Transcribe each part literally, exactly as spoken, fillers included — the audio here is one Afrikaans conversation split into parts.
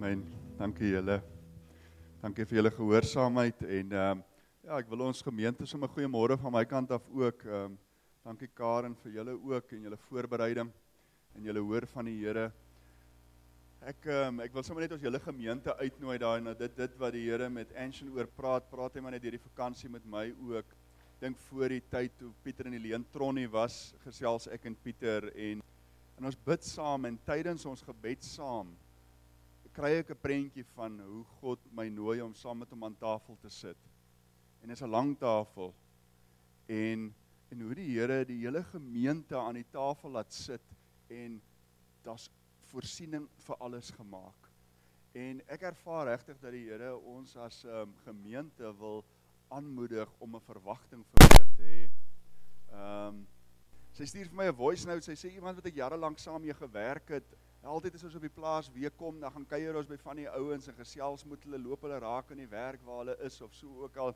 Amen. Dankie julle. Dankie vir julle gehoorsaamheid en ehm um, ja, ek wil ons gemeente sommer goeiemôre van my kant af ook. Ehm um, dankie Karen vir julle ook en julle voorbereiding en julle hoor van die Here. Ek ehm um, ek wil sommer net ons julle gemeente uitnooi daai na dit dit wat die Here met Anshin oor praat. Praat hy maar net deur die vakansie met my ook. Dink voor die tyd toe Pieter en Helene Tronnie was, gesels ek en Pieter en en ons bid saam en tydens ons gebed saam kry ek 'n prentjie van hoe God my nooi om saam met hom aan tafel te sit. En dit is 'n lang tafel. En en hoe die Here die hele gemeente aan die tafel laat sit en daar's voorsiening vir alles gemaak. En ek ervaar regtig dat die Here ons as um, gemeente wil aanmoedig om 'n verwagting vir meer te hê. Ehm um, sy stuur vir my 'n voice note, sy sê iemand wat ek jare lank saam mee gewerk het. Altyd as ons op die plaas weer kom, dan gaan kuier ons by van die ouens en gesels moet hulle loop hulle raak in die werk waar hulle is of so ook al.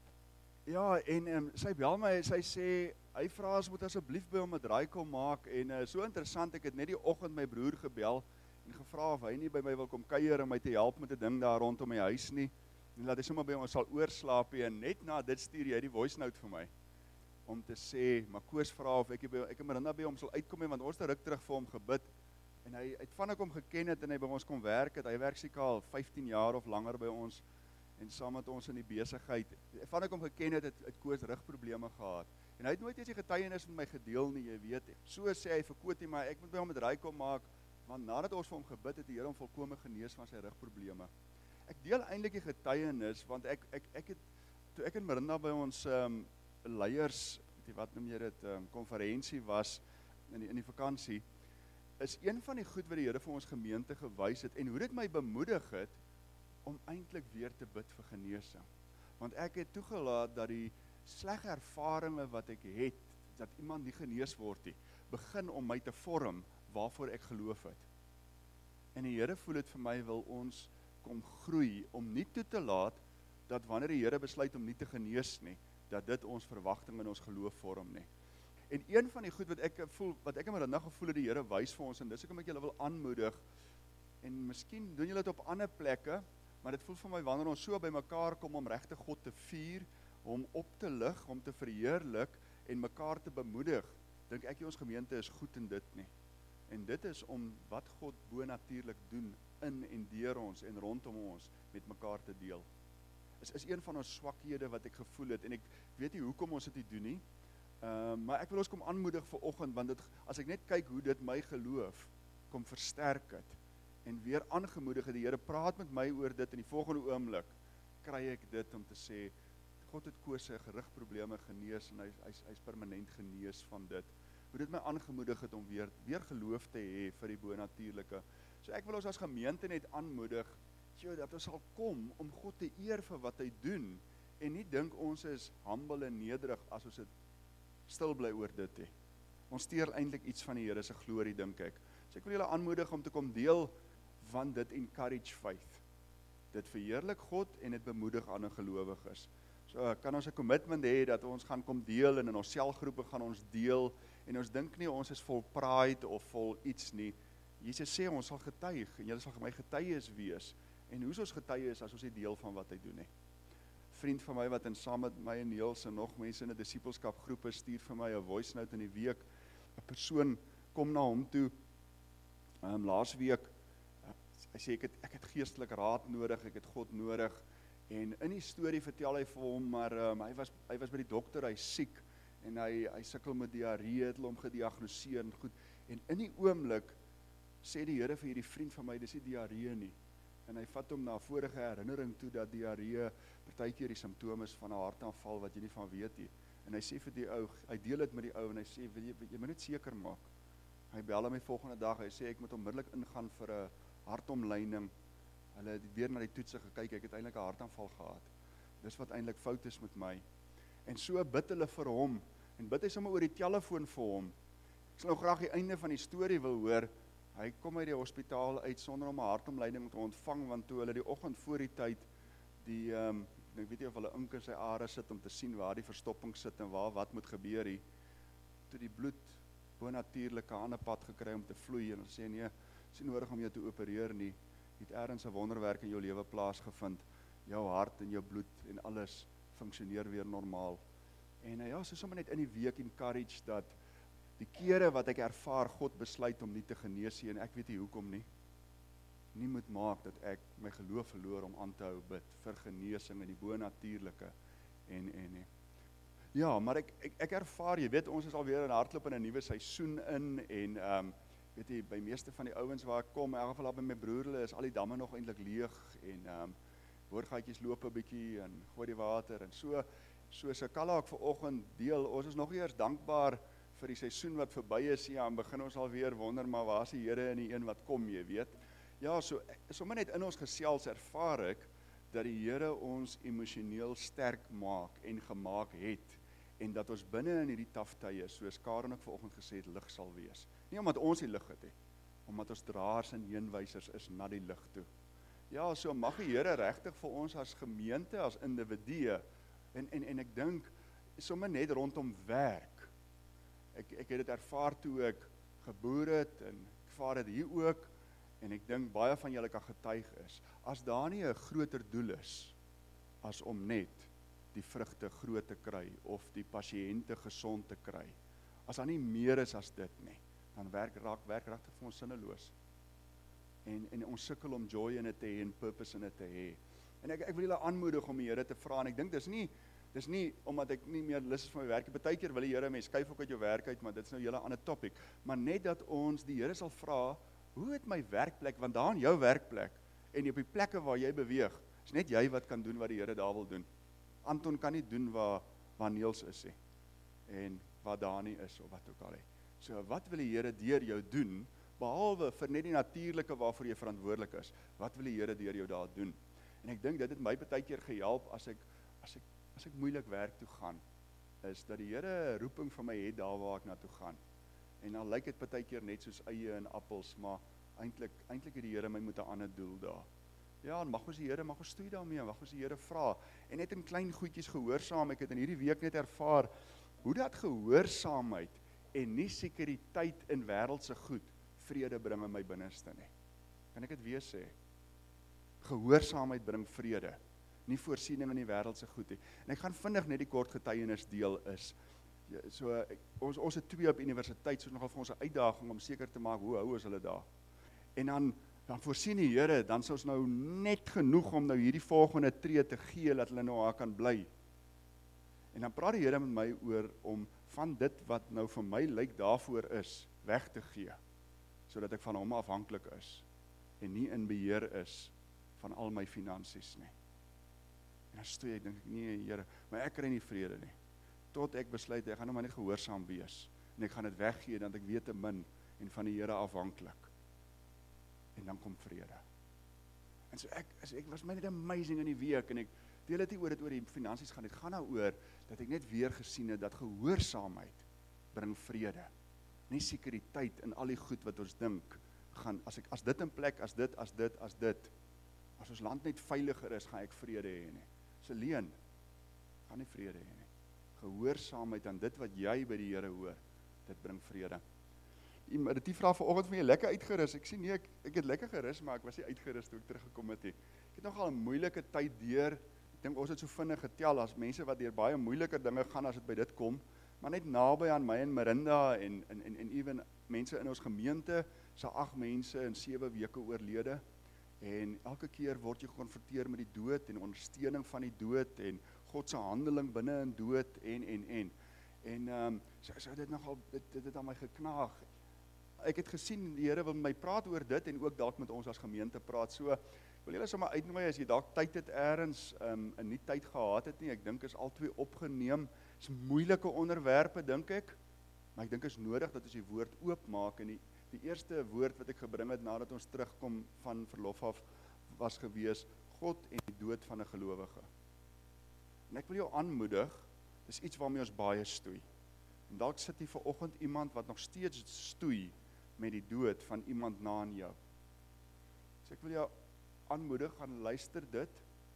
Ja, en um, sy bel my, sy sê hy vra as moet asseblief by hom 'n draai kom maak en uh, so interessant, ek het net die oggend my broer gebel en gevra of hy nie by my wil kom kuier en my te help met 'n ding daar rondom my huis nie. En laat hy sommer by ons sal oorslaap en net na dit stuur hy die voice note vir my om te sê, maar Koos vra of ek by ek en Marinda by hom sal uitkom en want ons het ruk terug vir hom gebid. En hy het van ek hom geken het en hy by ons kom werk het, hy werk seker al vyftien jaar of langer by ons en saam met ons in die besigheid. Van ek hom geken het, het, het Koos rugprobleme gehad. En hy het nooit eens die getuienis met my gedeel nie, jy weet. So sê hy vir Kotie, maar ek moet by hom 'n draai kom maak, want nadat ons vir hom gebid het, die Here hom volkome genees van sy rugprobleme. Ek deel eintlik die getuienis want ek ek ek het toe ek en Marinda by ons ehm um, leiers, weet jy wat noem jy dit, ehm um, konferensie was in die in die vakansie. Is een van die goed wat die Here vir ons gemeente gewys het, en hoe dit my bemoedig het, om eintlik weer te bid vir genesing. Want ek het toegelaat dat die slegte ervarings wat ek het, dat iemand nie genees word nie, begin om my te vorm, waarvoor ek geloof het. En die Here voel dit vir my, wil ons kom groei, om nie toe te laat, dat wanneer die Here besluit om nie te genees nie, dat dit ons verwagting in ons geloof vorm nie. En een van die goed wat ek voel, wat ek in my dag gevoel het, die Here wys vir ons, en dis hoekom ek julle wil aanmoedig, en miskien doen julle dit op ander plekke, maar dit voel vir my, wanneer ons so by mekaar kom, om regtig God te vier, om op te lig, om te verheerlik, en mekaar te bemoedig, dink ek ons gemeente is goed in dit nie. En dit is om wat God bonatuurlik doen, in en deur ons, en rondom ons, met mekaar te deel. Is, is een van ons swakhede wat ek gevoel het, en ek weet nie hoekom ons dit nie doen nie, Uh, maar ek wil ons kom aanmoedig vir oggend, want dit, as ek net kyk hoe dit my geloof kom versterk het, en weer aangemoedig het, die Here praat met my oor dit, in die volgende oomblik, kry ek dit om te sê, God het Koos sy rugprobleme genees, en hy, hy, hy is permanent genees van dit. Hoe dit my aangemoedig het om weer, weer geloof te hê vir die bonatuurlike. So ek wil ons as gemeente net aanmoedig, so dat ons sal kom om God te eer vir wat hy doen, en nie dink ons is humble en nederig as ons het stil bly oor dit he. Ons steur eintlik iets van die Here se glorie, dink ek. So ek wil julle aanmoedig om te kom deel, want dit encourage faith. Dit verheerlik God en dit bemoedig ander gelowiges. So kan ons 'n commitment hê dat ons gaan kom deel en in ons selgroepe gaan ons deel en ons dink nie ons is vol pride of vol iets nie. Jesus sê ons sal getuig en julle sal my getuies wees. En hoe is ons getuies as ons nie deel van wat hy doen nie? Vriend van my wat in saam met my en Niels en nog mense in 'n disipelskap groepe stuur vir my 'n voice note in die week. 'n Persoon kom na hom toe. Ehm um, laas week uh, hy sê ek het ek het geestelik raad nodig, ek het God nodig. En in die storie vertel hy vir hom, maar um, hy was hy was by die dokter, hy siek en hy hy sukkel met diarree, het hulle hom gediagnoseer en goed. En in die oomblik sê die Here vir hierdie vriend van my, dis nie diarree nie. En hy vat hom na 'n vorige herinnering toe dat diarree partykeer die simptome is van 'n hartaanval wat jy nie van weet nie. En hy sê vir die ou, hy deel dit met die ou en hy sê, wil jy, wil jy moet net seker maak. Hy bel hom die volgende dag, hy sê ek moet onmiddellik ingaan vir 'n hartomleining. Hulle het weer na die toetse gekyk, ek het eintlik 'n hartaanval gehad. Dis wat eintlik fout is met my. En so bid hulle vir hom en bid hy sommer oor die telefoon vir hom. Ek sal nou graag die einde van die storie wil hoor. Hy kom uit die hospitaal uit sonder om 'n hartomleiding te ontvang, want toe hulle die oggend voor die tyd, die, um, ek weet nie of hulle ink in sy are sit om te sien waar die verstopping sit en waar wat moet gebeur hier, toe die bloed bonatuurlik 'n ander pad gekry om te vloei, en hulle sê nee, is nie nodig om jou te opereer nie, het ergens 'n wonderwerk in jou lewe plaasgevind, jou hart en jou bloed en alles funksioneer weer normaal. En uh, ja, so sommer net in die week encourage dat die kere wat ek ervaar, God besluit om nie te genees nie, en ek weet nie hoekom nie, nie moet maak dat ek my geloof verloor om aan te hou bid vir genesing in die bonatuurlike en en en. Ja, maar ek ek ek ervaar, jy weet, ons is alweer in hardloop in 'n nuwe seisoen in en ehm um, weet jy, by meeste van die ouens waar ek kom, in elk geval by my broer, hulle is al die damme nog eintlik leeg en ehm um, boorgaatjies loop 'n bietjie en gooi die water en so so so Kalla ook vanoggend deel. Ons is nog nie eers dankbaar vir die seisoen wat verby is, ja, en begin ons alweer wonder, maar waar is die Here in die een wat kom, jy weet? Ja, so sommer net in ons gesels ervaar ek dat die Here ons emosioneel sterk maak en gemaak het en dat ons binne in hierdie taftye, soos Karen ook vanoggend gesê het, lig sal wees. Nie omdat ons die lig het he, omdat ons draers en heenwysers is na die lig toe. Ja, so mag die Here regtig vir ons as gemeente, as individue en en en ek dink sommer net rondom werk. Ek ek het dit ervaar toe ek geboer het en ek ervaar dit hier ook. En ek dink baie van julle kan getuig is, as daar nie 'n groter doel is, as om net die vrugte groot te kry, of die pasiënte gesond te kry, as daar nie meer is as dit nie, dan werk raak werk regtig vir ons sinneloos. En, en ons sukkel om joy in dit te hê, en purpose in dit te hê. En ek, ek wil julle aanmoedig om die Here te vra, en ek dink dis nie, dis nie, omdat ek nie meer lus is vir my werk, partykeer wil die Here, mens skuif ook uit jou werk uit, maar dit is nou 'n hele ander topic, maar net dat ons die Here sal vra, hoe het my werkplek, want daar in jou werkplek, en op die plekke waar jy beweeg, is net jy wat kan doen wat die Here daar wil doen. Anton kan nie doen waar, waar Niels is, he, en waar Dani is, of wat ook al. He. So, wat wil die Here deur jou doen, behalwe vir net die natuurlike waarvoor jy verantwoordelik is, wat wil die Here deur jou daar doen? En ek dink dit het my baie keer gehelp, as ek, as ek, as ek moeilik werk toe gaan, is dat die Here 'n roeping vir my het daar waar ek na toe gaan. En dan lyk dit baie keer net soos eie en appels, maar eintlik eintlik het die Here my met 'n ander doel daar. Ja, en mag ons die Here, mag ons stoei daarmee, mag ons die Here vra. En net in klein goedjies gehoorsaam, ek het in hierdie week net ervaar, hoe dat gehoorsaamheid en nie sekuriteit in wêreldse goed, vrede bring in my binneste nie. Kan ek dit weer sê? Gehoorsaamheid bring vrede, nie voorsiening in die wêreldse goed nie. En ek gaan vinnig net die kort getuienis deel is, ja, so, ek, ons, ons het twee op universiteit, so nogal vir ons 'n uitdaging om seker te maak, hoe hou is hulle daar? En dan, dan voorsien die Here, dan is ons nou net genoeg om nou hierdie volgende tree te gee, dat hulle nou daar kan bly. En dan praat die Here met my oor, om van dit wat nou vir my lyk daarvoor is, weg te gee, sodat ek van hom afhanklik is, en nie in beheer is, van al my finansies nie. En dan stoei ek, dink ek, nee Here, maar ek kry nie vrede nie. Tot ek besluit, ek gaan nou maar net gehoorsaam wees, en ek gaan dit weggee, dan ek weet te min, en van die Here afhanklik. En dan kom vrede. En so ek, so ek was my net amazing in die week, en ek deel dit nie oor dit oor die finansies gaan, dit gaan nou oor, dat ek net weer gesien het, dat gehoorsaamheid bring vrede. Nie sekuriteit in al die goed wat ons dink, gaan, as, ek, as dit in plek, as dit, as dit, as dit, as ons land net veiliger is, gaan ek vrede hê nie. Dis alleen, gaan nie vrede hê nie. Gehoorsaamheid aan dit wat jy by die Here hoor, dit bring vrede. Iemand, die vraag vanoggend van jy lekker uitgerus, ek sien nie, ek, ek het lekker gerus, maar ek was nie uitgerus toe ek teruggekom het nie. Ek het nogal 'n moeilike tyd deur, ek dink ons het so vinnig getel, as mense wat deur baie moeiliker dinge gaan, as dit by dit kom, maar net naby aan my en Marinda, en, en, en, en even mense in ons gemeente, so ag mense in sewe weke oorlede, en elke keer word jy gekonfronteer met die dood, en ondersteuning van die dood, en God se handeling binne in dood, en, en, en, en, um, so, so dit nogal, dit, dit het aan my geknaag. Ek het gesien, die Here wil met my praat oor dit, en ook dalk met ons as gemeente praat, so, wil julle sommer uitnooi, as jy dalk tyd het ergens, um, en nie tyd gehad het nie, ek dink is al twee opgeneem, is moeilike onderwerpe, dink ek, maar ek dink is nodig dat ons die woord oopmaak, en die, die eerste woord wat ek gebring het, nadat ons terugkom van verlof af, was gewees, God en die dood van 'n gelowige. En ek wil jou aanmoedig, dis iets waarmee ons baie stoei, en dalk sit hier vanoggend iemand wat nog steeds stoei, met die dood van iemand na aan jou. So ek wil jou aanmoedig, gaan luister dit,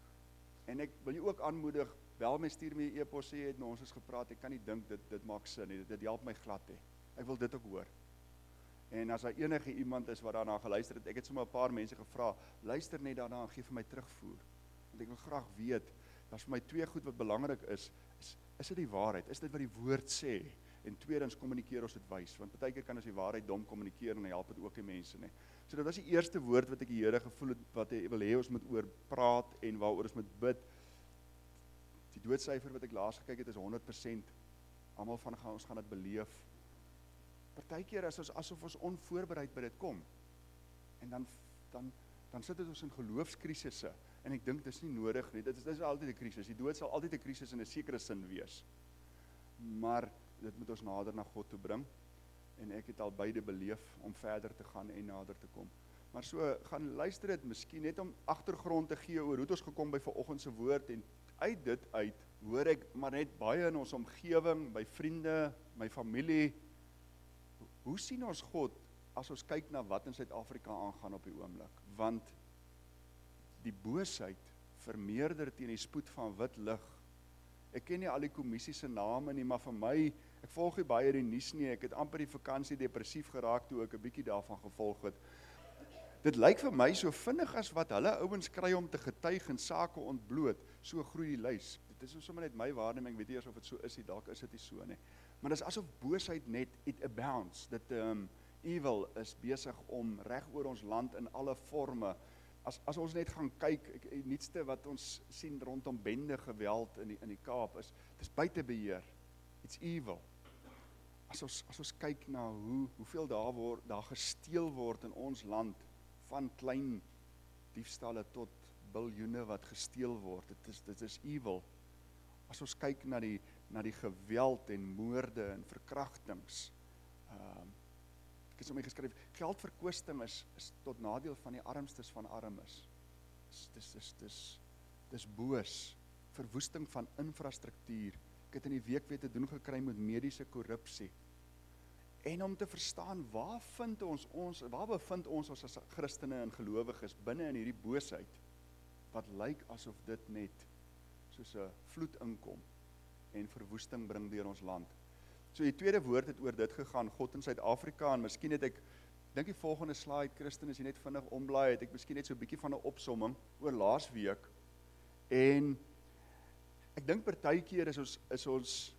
en ek wil jou ook aanmoedig, wel my stuur my e-pos sê, het met ons is gepraat, ek kan nie dink, dit, dit maak sin, dit, dit help my glad he. Ek wil dit ook hoor. En as daar enige iemand is wat daarna geluister het, ek het sommer 'n paar mense gevra, luister net daarna en gee vir my terugvoer. Want ek wil graag weet, daar's vir my twee goed wat belangrik is, is, is dit die waarheid, is dit wat die woord sê? En tweedens, kommunikeer ons dit wys, want baie keer kan ons die waarheid dom kommunikeer en help dit ook die mense nie. So dit was die eerste woord wat ek die Here gevoel het, wat hy wil hê ons moet oor praat en waaroor ons moet bid. Die doodsyfer wat ek laas gekyk het is honderd persent, almal van gaan, ons gaan dit beleef. Partykeer is ons asof ons onvoorbereid by dit kom, en dan, dan, dan sit dit ons in geloofskrisisse, en ek dink dis nie nodig nie, dit is, dit is altyd 'n krisis, die dood sal altyd 'n krisis in 'n sekere sin wees, maar dit moet ons nader na God toe bring, en ek het al beide beleef om verder te gaan en nader te kom. Maar so, gaan luister dit miskien net om agtergrond te gee oor hoe het ons gekom by vanoggend se woord, en uit dit uit, hoor ek maar net baie in ons omgewing, by vriende, my familie, hoe sien ons God, as ons kyk na wat in Suid-Afrika aangaan op die oomblik, want die boosheid vermeerder teen die spoed van wit lig. Ek ken nie al die kommissie se name nie, maar vir my, ek volg nie baie die nuus nie, ek het amper die vakansie depressief geraak toe ek 'n bietjie daarvan gevolg het. Dit lyk vir my so vinnig as wat hulle ouens kry om te getuig en sake ontbloot, so groei die lys. Dit is sommer net my waarneming, ek weet nie eers of dit so is nie, dalk is dit nie so nie. Maar dit is asof boosheid net, it abounds, dat um, evil is besig om reg oor ons land in alle forme. As, as ons net gaan kyk, die nuutste wat ons sien rondom bende geweld in die, in die Kaap, is, dis buite beheer, it's evil. As ons, as ons kyk na hoe, hoeveel daar, word, daar gesteel word in ons land, van klein diefstalle tot biljoene wat gesteel word, dit is, dit is evil. As ons kyk na die, na die geweld en moorde en verkrachtings, um, ek het sommer geskryf, geldverkwisting is, is tot nadeel van die armstes van armes. Dis, dis, dis, dis, dis boos, verwoesting van infrastruktuur. Ek het in die week weer te doen gekry met mediese korrupsie. En om te verstaan, waar vind ons ons, waar bevind ons ons as Christene en gelowiges binne in hierdie boosheid, wat lyk asof dit net soos 'n vloed inkom en verwoesting bring deur ons land. So die tweede woord het oor dit gegaan, God in Suid-Afrika, en miskien het ek, dink die volgende slide, Christen, as jy net vinnig omblaai, het ek miskien net so 'n bietjie van 'n opsomming oor laasweek, en ek dink partykeer is ons, is ons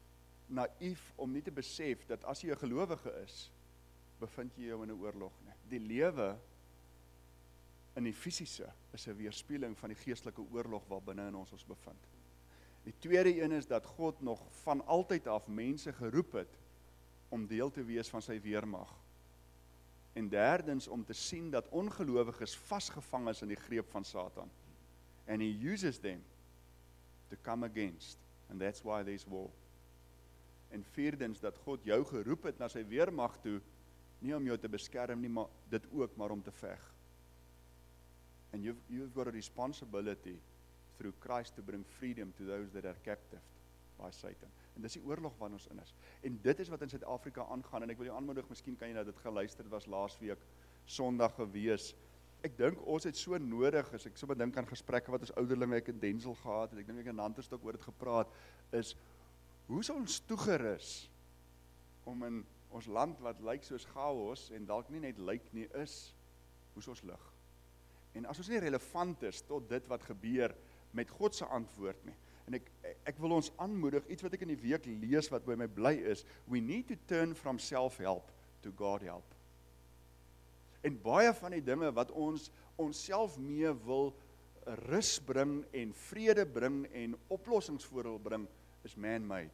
naïef om nie te besef, dat as jy 'n gelowige is, bevind jy jou in 'n oorlog nie. Die lewe in die fisiese is 'n weerspieëling van die geestelike oorlog waar binne in ons ons bevind. Die tweede een is dat God nog van altyd af mense geroep het om deel te wees van sy weermag. En derdens om te sien dat ongelowiges vasgevang is in die greep van Satan. And he uses them to come against, and that's why there's war. En vierdens dat God jou geroep het na sy weermag toe, nie om jou te beskerm nie, maar dit ook maar om te veg. And you've, you've got a responsibility through Christ to bring freedom to those that are captive by Satan. En dis die oorlog wat ons in is. En dit is wat in Suid-Afrika aangaan, en ek wil jou aanmoedig, miskien kan jy nou dit geluister, het was laasweek Sondag gewees. Ek dink ons het so nodig, as ek so bedink aan gesprekke wat ons ouderlinge, ek in Denzel gehad het, ek dink ek in Nanterstok oor het gepraat, is, hoe is ons toegerus om in ons land wat lyk soos chaos, en dalk nie net lyk nie, is, hoe is ons lig? En as ons nie relevant is tot dit wat gebeur met God se antwoord nie, en ek, ek wil ons aanmoedig, iets wat ek in die week lees wat by my bly is, we need to turn from self-help to God help. En baie van die dinge wat ons onsself mee wil rus bring en vrede bring en oplossingsvoordeel bring, is man-made.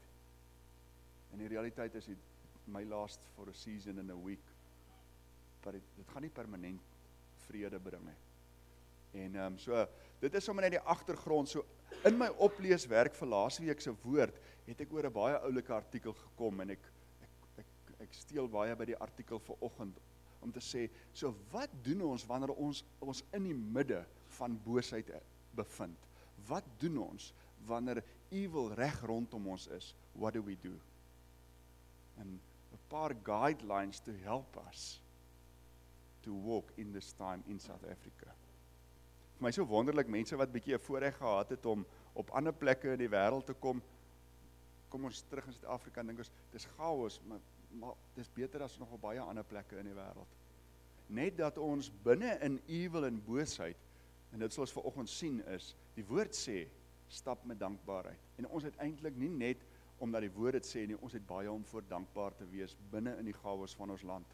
En die realiteit is, it may last for a season and a week, but it, dit gaan nie permanent vrede bring nie. En um, so, dit is sommer net die agtergrond, so in my opleeswerk vir laasweek se woord, het ek oor 'n baie oulike artikel gekom, en ek, ek, ek, ek steel baie by die artikel vanoggend, om te sê, so wat doen ons wanneer ons ons in die midde van boosheid bevind? Wat doen ons wanneer evil reg rondom ons is? What do we do? En 'n paar guidelines to help us to walk in this time in South Africa. Vir my so wonderlik, mense wat bietjie 'n voorreg gehad het om op ander plekke in die wêreld te kom, kom ons terug in Suid-Afrika en dink ons, dis chaos, maar maar dis beter as nog op baie ander plekke in die wêreld. Net dat ons binne in evil en boosheid, en dit sal ons vanoggend sien is, die woord sê, stap met dankbaarheid. En ons het eintlik nie net omdat die woord dit sê nie, ons het baie om voor dankbaar te wees binne in die gawes van ons land.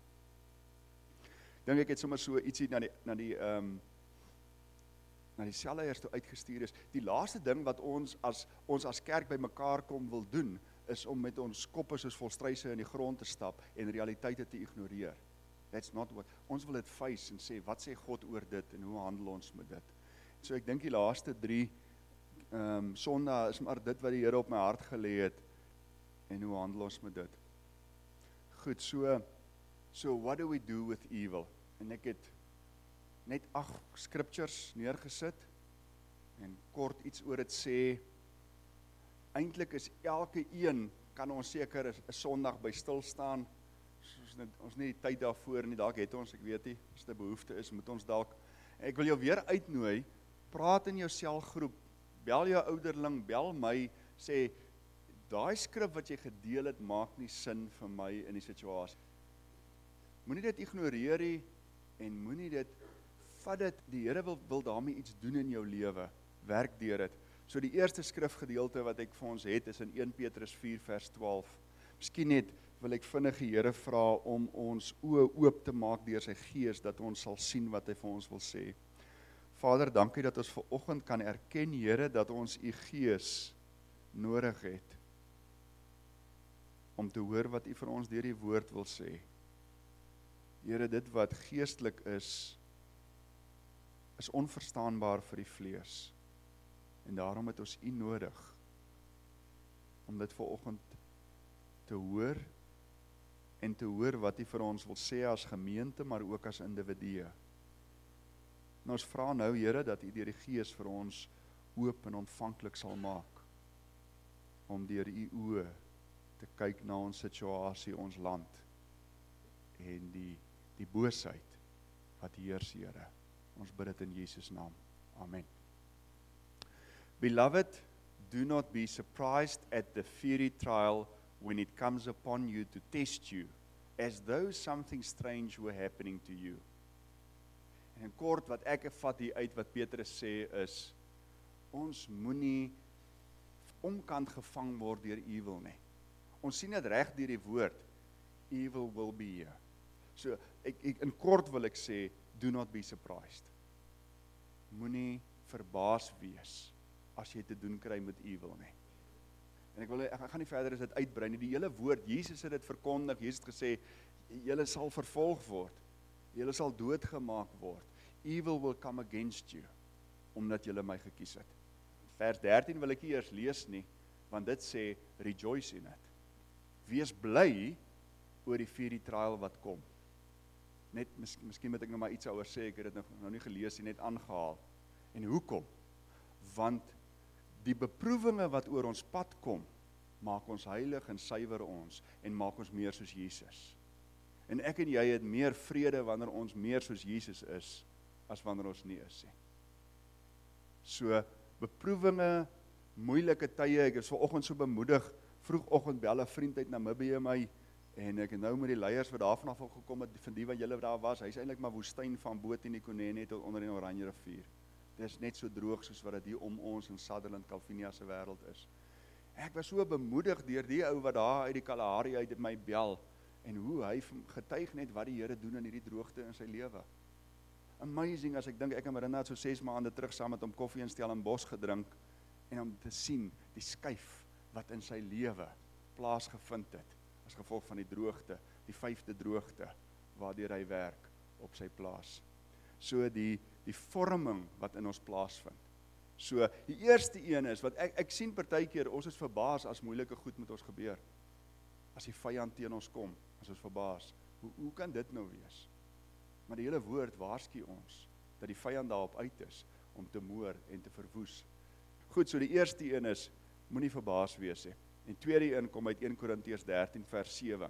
Ek dink ek het sommer so ietsie na die na die ehm um, na die selleiers toe uitgestuur is. Die laaste ding wat ons as ons as kerk by mekaar kom wil doen, is om met ons koppe soos volstruise in die grond te stap en realiteite te ignoreer. That's not what. Ons wil dit face en sê, wat sê God oor dit en hoe handel ons met dit? So ek dink die laaste drie ehm um, Sondae is maar dit wat die Here op my hart gelê het en hoe handel ons met dit? Goed, so so what do we do with evil? En ek het net ag scriptures neergesit en kort iets oor dit sê. Eintlik is elke een, kan ons seker 'n Sondag by stil staan. Ons net ons nie die tyd daarvoor nie, dalk het ons, ek weet nie, as dit 'n behoefte is, moet ons dalk. Ek wil jou weer uitnooi, praat in jou selgroep, bel jou ouderling, bel my, sê daai skrif wat jy gedeel het maak nie sin vir my in die situasie. Moenie dit ignoreer nie en moenie dit vat dit, die Here wil wil daarmee iets doen in jou lewe. Werk deur dit. So die eerste skrifgedeelte wat ek vir ons het is in een Petrus vier vers twaalf. Miskien net wil ek vinnig die Here vra om ons oë oop te maak deur sy Gees dat ons sal sien wat hy vir ons wil sê. Vader, dankie dat ons vanoggend kan erken, Here, dat ons u Gees nodig het om te hoor wat u vir ons deur die woord wil sê. Here, dit wat geestelik is, is onverstaanbaar vir die vlees. En daarom het ons u nodig om dit vanoggend te hoor en te hoor wat u vir ons wil sê as gemeente, maar ook as individue. En ons vra nou, Here, dat u deur die Gees vir ons oop en ontvanklik sal maak om deur u oë te kyk na ons situasie, ons land en die die boosheid wat heers, Here. Ons bid dit in Jesus naam. Amen. Beloved, do not be surprised at the fiery trial when it comes upon you to test you, as though something strange were happening to you. En kort wat ek vat hier uit wat Petrus sê is, ons moenie omkant gevang word deur evil nie. Ons sien dit reg deur die woord, evil will be here. So, ek, ek, in kort wil ek sê, do not be surprised. Moenie verbaas wees as jy te doen kry met evil nie. En ek wil ek gaan nie verder as dit uitbrei nie. Die hele woord, Jesus het dit verkondig, Jesus het gesê, julle sal vervolg word. Julle sal doodgemaak word. Evil will come against you, omdat julle my gekies het. Vers dertien wil ek nie eers lees nie, want dit sê, rejoice in it. Wees bly oor die fiery trial wat kom. Net, mis, miskien moet ek nou maar iets oor sê, ek het dit nou, nou nie gelees nie, net aangehaal. En hoekom? Want die beproewinge wat oor ons pad kom, maak ons heilig en suiwer ons, en maak ons meer soos Jesus. En ek en jy het meer vrede wanneer ons meer soos Jesus is, as wanneer ons nie is nie. So, beproewinge, moeilike tye, ek is vanoggend so bemoedig, vroegoggend bel 'n vriend uit Namibië my, en ek het nou met die leiers wat daarvan af gekom het, van die wat julle daar was, hy is eintlik maar woestyn van bo teen die Konene tot onder die Oranje rivier. Dit is net so droog soos wat dit hier om ons in Sutherland, Kalvinia se wêreld is. Ek was so bemoedig deur die ou wat daar uit die Kalahari uit my bel, en hoe hy getuig net wat die Here doen in hierdie droogte in sy lewe. Amazing, as ek dink, ek en Marinda het so ses maande terug saam met hom koffie in Stellenbosch gedrink, en om te sien, die skuif wat in sy lewe plaasgevind het, as gevolg van die droogte, die vyfde droogte, waardeur hy werk op sy plaas. So die, die vorming wat in ons plaasvind. So, die eerste een is, wat ek, ek sien partykeer, ons is verbaas as moeilike goed met ons gebeur. As die vyand teen ons kom, as ons verbaas. Hoe, hoe kan dit nou wees? Maar die hele woord waarsku ons, dat die vyand daarop uit is, om te moor en te verwoes. Goed, so die eerste een is, moenie verbaas wees he. En tweede een kom uit een Korintiërs dertien vers sewe.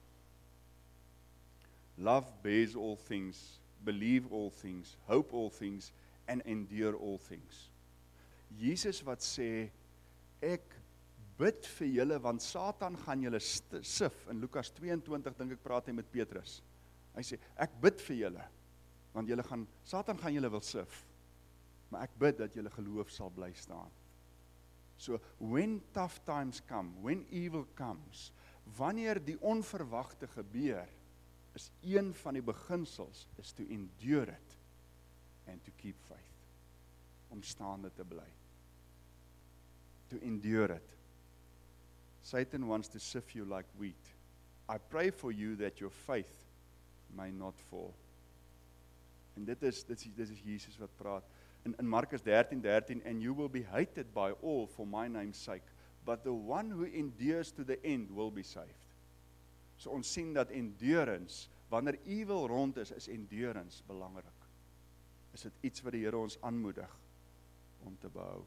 Love bears all things, believe all things, hope all things, and endure all things. Jesus wat sê, ek bid vir julle, want Satan gaan julle st- sif. In Lukas tweeëntwintig dink ek praat hy met Petrus. Hy sê, ek bid vir julle, want julle gaan, Satan gaan julle wil sif, maar ek bid dat julle geloof sal bly staan. So, when tough times come, when evil comes, wanneer die onverwagte gebeur, is een van die beginsels, is to endure it, and to keep faith. Om staande te bly. To endure it. Satan wants to sift you like wheat. I pray for you that your faith may not fall. En dit is, dit is, dit is Jesus wat praat. In, in Markus dertien dertien, and you will be hated by all for my name's sake, but the one who endures to the end will be saved. So ons sien dat endurance, wanneer evil rond is, is endurance belangrik. Is dit iets wat die Here ons aanmoedig om te behou.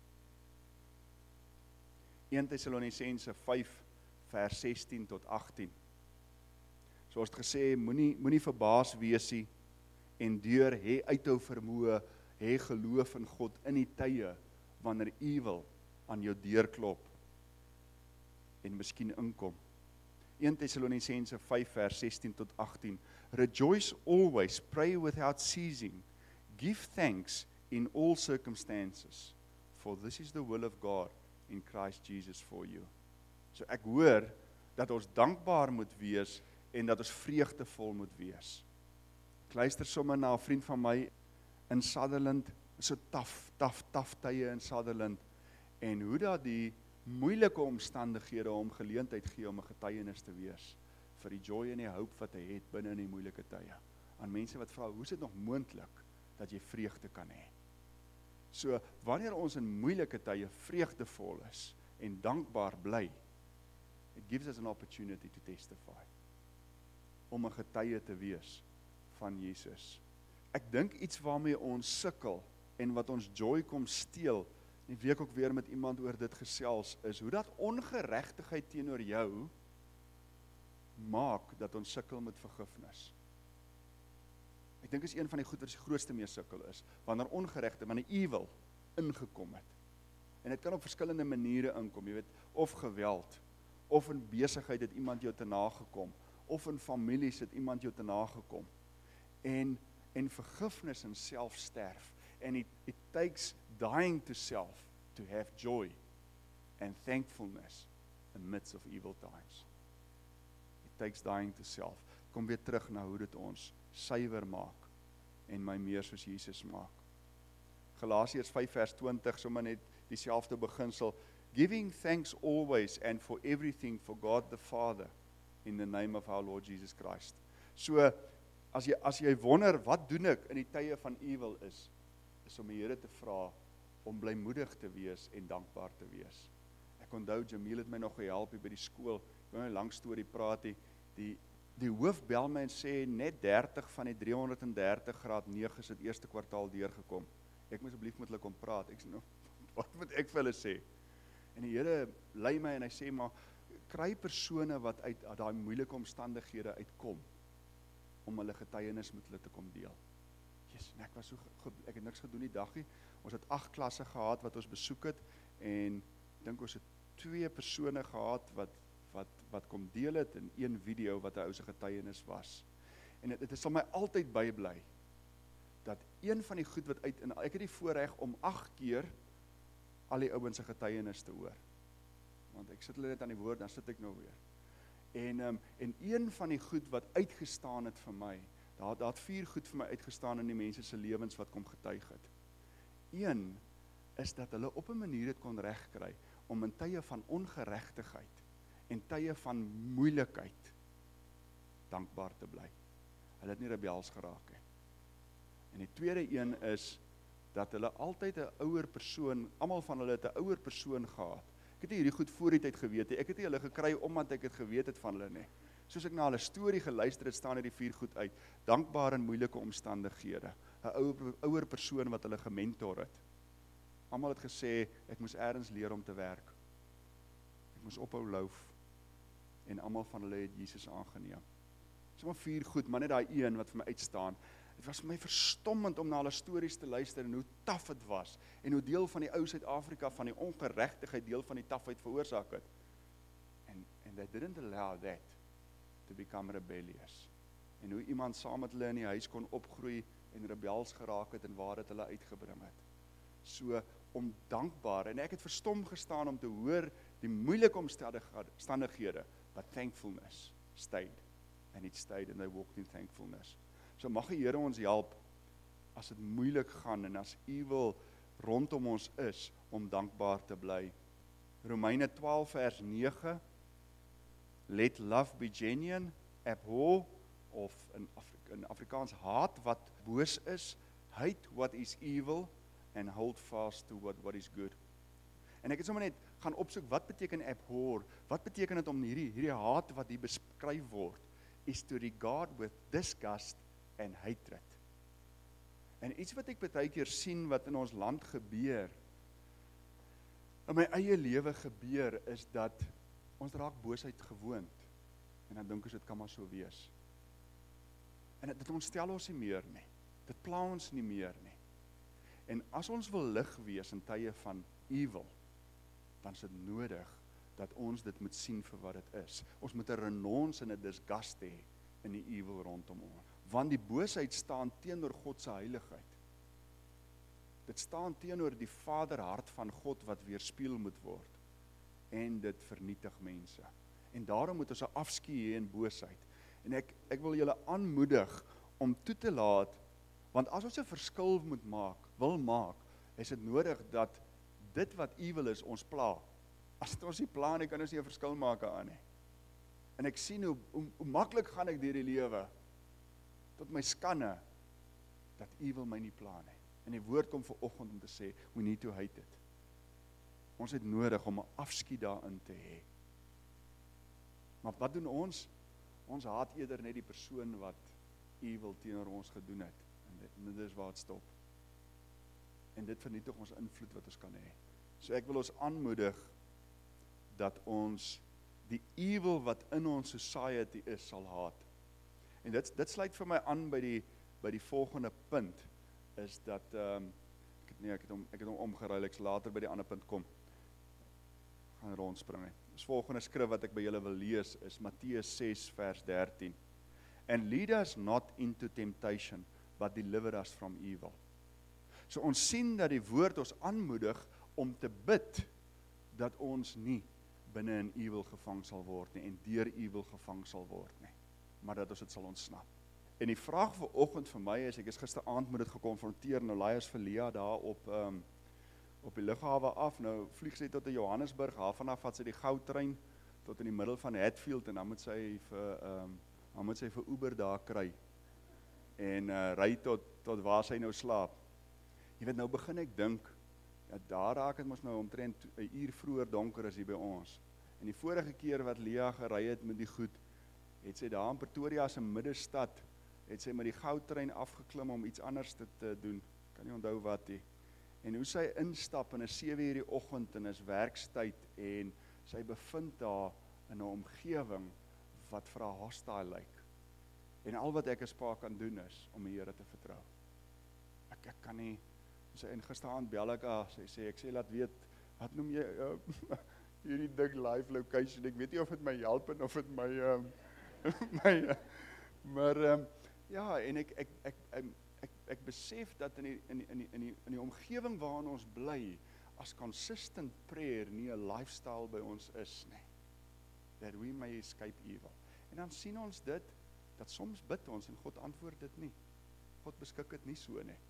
Eerste Tessalonisense vyf vers sestien tot agtien. Soos het gesê, moenie moenie verbaas wees nie, endure, hê uithou vermoë, hê geloof in God in die tye wanneer evil aan jou deur klop en miskien inkom. Eerste Tessalonisense vyf vers sestien tot agtien. Rejoice always, pray without ceasing, give thanks in all circumstances, for this is the will of God in Christ Jesus for you. So ek hoor dat ons dankbaar moet wees en dat ons vreugdevol moet wees. Ek luister sommer na 'n vriend van my in Sutherland, so taf, taf, taf tye in Sutherland, en hoe dat die moeilike omstandighede hom geleentheid gee om 'n getuienis te wees vir die joy en die hoop wat hy het binne in die moeilike tye. Aan mense wat vra, hoe is dit nog moontlik dat jy vreugde kan hê? So, wanneer ons in moeilike tye vreugdevol is en dankbaar bly, it gives us an opportunity to testify, om 'n getuie te wees van Jesus. Ek dink iets waarmee ons sukkel en wat ons joy kom steel, en ek week ook weer met iemand oor dit gesels, is hoe dat ongeregtigheid teenoor jou maak dat ons sukkel met vergifnis. Ek dink is een van die goed wat die grootste mee sukkel is, wanneer ongeregte, wanneer evil ingekom het. En dit kan op verskillende maniere inkom, jy weet, of geweld, of in besigheid het iemand jou te nagekom, of in families het iemand jou te nagekom. En, en vergifnis en self sterf. And it, it takes dying to self to have joy and thankfulness in the midst of evil times. It takes dying to self. Kom weer terug na hoe dit ons suiwer maak en my meer soos Jesus maak. Galasiërs vyf vers twintig, sommer net dieselfde beginsel. Giving thanks always and for everything for God the Father in the name of our Lord Jesus Christ. So, as jy, as jy wonder, wat doen ek in die tye van evil is, is om die Here te vra, om blymoedig te wees en dankbaar te wees. Ek onthou, Jamil het my nog gehelp hier by die skool, ek wil nou 'n lang storie praat, die, die, die hoof bel my en sê, net dertig van die driehonderddertig graad nege is het eerste kwartaal deurgekom. Ek moet asseblief met hulle kom praat, ek sê nou, wat moet ek vir hulle sê? En die Here lei my en hy sê, maar kry persone wat uit daai moeilike omstandighede uitkom, om hulle getuienis met hulle te kom deel. Yes, en ek was so, ek het niks gedoen die dag nie, ons het agt klasse gehad wat ons besoek het, en ek dink ons het twee persone gehad wat, wat, wat kom deel het, in een video wat 'n ou se getuienis was. En dit, dit sal my altyd bybly, dat een van die goed wat uit, en ek het die voorreg om agt keer al die ouens se getuienis te hoor. Want ek sit hulle net aan die woord, dan sit ek nou weer. En, um, en een van die goed wat uitgestaan het vir my, daar, daar het vier goed vir my uitgestaan in die mense se lewens wat kom getuig het. Een is dat hulle op 'n manier het kon regkry om in tye van ongeregtigheid en tye van moeilikheid dankbaar te bly. Hulle het nie rebels geraak nie. En die tweede een is dat hulle altyd 'n ouer persoon, almal van hulle het 'n ouer persoon gehad. Ek het nie hierdie goed voor die tyd geweet nie. Ek het nie hulle gekry omdat ek het geweet het van hulle nie. Soos ek na hulle storie geluister het, staan hierdie vier goed uit. Dankbaar in moeilike omstandighede. 'n ouer ouer persoon wat hulle gementor het. Almal het gesê ek moes eers leer om te werk. Ek moes ophou loof. En almal van hulle het Jesus aangeneem. Sommige vier goed, maar net daai een wat vir my uitstaan. Dit was my verstommend om na hulle stories te luister en hoe taaf het was en hoe deel van die ou Suid-Afrika van die ongeregtigheid deel van die taafheid veroorsaak het. En and they didn't allow that to become rebellious. En hoe iemand saam met hulle in die huis kon opgroei en rebels geraak het en waar dit hulle uitgebring het. So om dankbaar, en ek het verstom gestaan om te hoor die moeilike omstandighede, but thankfulness stayed, and it stayed, and they walked in thankfulness. So mag die Here ons help, as dit moeilik gaan, en as evil rondom ons is, om dankbaar te bly. Romeine twaalf vers nege, let love be genuine, abhor, of in, Afri- in Afrikaans, haat wat boos is, hate what is evil, and hold fast to what, what is good. En ek het sommer net gaan opsoek, wat beteken abhor, wat beteken dit om hierdie, hierdie haat wat hier beskryf word, is to regard with disgust and hatred. En iets wat ek baie keer sien wat in ons land gebeur, in my eie lewe gebeur, is dat ons raak boosheid gewoond, en dan dink ons dit kan maar so wees. En dit ontstel ons nie meer nie, dit pla ons nie meer nie. En as ons wil lig wees in tye van evil, dan is dit nodig dat ons dit moet sien vir wat dit is. Ons moet 'n renons en 'n disgust hê in die evil rondom ons. Want die boosheid staan teenoor God se heiligheid. Dit staan teenoor die vaderhart van God wat weerspieël moet word. En dit vernietig mense. En daarom moet ons 'n afskeid hê in boosheid. En ek, ek wil julle aanmoedig om toe te laat, want as ons 'n verskil moet maak, wil maak, is dit nodig dat dit wat evil is, ons pla. As dit ons nie pla nie, kan ons nie 'n verskil maak aan nie. En ek sien hoe, hoe, hoe maklik gaan ek deur die lewe, tot my skanne, dat evil my nie pla nie. En die woord kom vanoggend om te sê, we need to hate it. Ons het nodig om 'n afskeid daarin te hê. Maar wat doen ons? Ons haat eerder net die persoon wat evil teenoor ons gedoen het. En dit, en dit is waar het stop. En dit vernietig ons invloed wat ons kan hê. So ek wil ons aanmoedig dat ons die evil wat in ons society is, sal haat. En dit, dit sluit vir my aan by die, by die volgende punt, is dat, um, ek het, nee, ek het hom, ek het hom omgeruil, ek sal later by die ander punt kom. Gaan rondspring. Die volgende skrif wat ek by julle wil lees, is Matteus ses vers dertien. And lead us not into temptation, but deliver us from evil. So ons sien dat die woord ons aanmoedig om te bid, dat ons nie binne in evil gevang sal word nie, en deur evil gevang sal word nie, maar dat ons dit sal ontsnap. En die vraag vir oggend vir my is, ek is gisteraand met dit gekonfronteer, nou laai ons vir Lia daar op, um, op die lughawe af, nou vlieg sy tot in Johannesburg, daarvan af vat sy die goudtrein, tot in die middel van Hatfield, en dan moet sy vir, um, dan moet sy vir Uber daar kry, en uh, ry tot, tot waar sy nou slaap. Jy weet, nou begin ek dink, ja, daar raak het ons nou omtrent 'n uur vroeër donker as hier by ons. En die vorige keer wat Lia gery het met die goed, het sy daar in Pretoria se middestad, het sy met die goudtrein afgeklim om iets anders te, te doen, kan nie onthou wat nie. En hoe sy instap in 'n sewe uur die oggend en is werkstyd, en sy bevind daar in 'n omgewing wat vir haar hostile lyk. En al wat ek as pa kan doen is om die Here te vertrou. Ek, ek kan nie, sy en gisteraand bel ek haar, sy sê, ek sê laat weet, wat noem jy, uh, hierdie ding live location, ek weet nie of het my help en of het my, um, my uh, maar, um, ja, en ek, ek, ek, ek, ek, ek besef dat in die, in die, in die, in die, in die omgewing waarin ons bly, as consistent prayer nie 'n lifestyle by ons is nie, that we may escape evil. En dan sien ons dit, dat soms bid ons en God antwoord dit nie. God beskik dit nie so nie.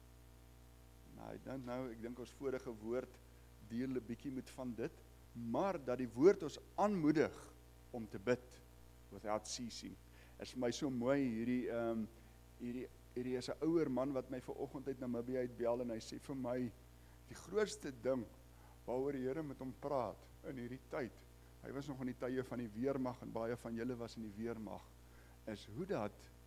Nou, ek dink nou, ek dink ons vorige woord deel 'n bietjie met van dit, maar dat die woord ons aanmoedig om te bid without ceasing. Is vir my so mooi hierdie um, hierdie hierdie is 'n ouer man wat my vanoggend uit Namibië uitbel en hy sê vir my die grootste ding waaroor die Here met hom praat in hierdie tyd. Hy was nog in die tye van die weermag en baie van julle was in die weermag, is hoe dat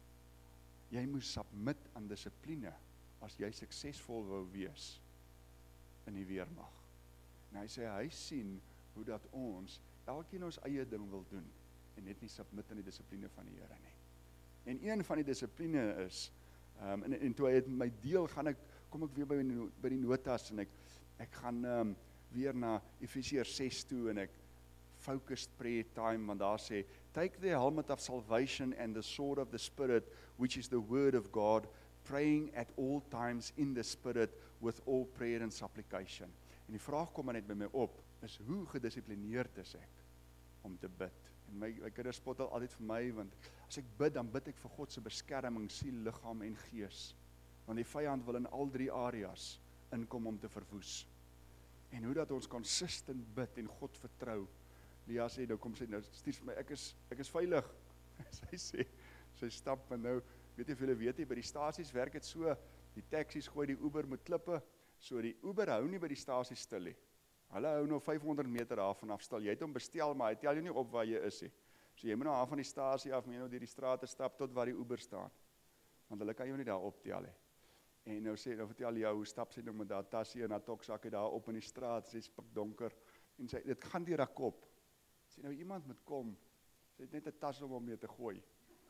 jy moes submit aan dissipline as jy suksesvol wou wees in die weermag. En hy sê, hy sien hoe dat ons elkeen ons eie ding wil doen en net nie submit aan die dissipline van die Here nie. En een van die dissipline is Um, en, en toe hy het my deel, gaan ek, kom ek weer by, die- by die notas, en ek, ek gaan um, weer na Efesiërs ses toe, en ek focused prayer time, want daar sê, take the helmet of salvation and the sword of the Spirit, which is the word of God, praying at all times in the Spirit, with all prayer and supplication. En die vraag kom maar net by my op, is hoe gedisciplineerd is ek om te bid? En my, my kinders spot al altyd vir my, want as ek bid, dan bid ek vir God se beskerming, siel, liggaam en gees. Want die vyand wil in al drie areas inkom om te verwoes. En hoe dat ons consistent bid en God vertrou. Lia sê, nou kom sy, nou stuur vir my, ek is, ek is veilig. Sy sê, sy stap, en nou, weet jy of julle weet jy, by die stasies werk het so, die taxi's gooi die Uber met klippe, so die Uber hou nie by die stasie stil nie. Hulle hou nou vyfhonderd meter daarvan af stil, jy het hom bestel, maar hy tel jy nie op waar jy is nie. So jy moet nou af van die stasie af, moet jy nou deur die strate stap, tot waar die Uber staan. Want hulle kan jou nie daar optel nie. En nou sê, nou vertel jou, hoe stap sy nou met daar tassie en haar toksakke daar op in die straat, sy is pikdonker, en sy, dit gaan deur haar kop. Sê nou, iemand moet kom, sy het net 'n tas om hom mee te gooi.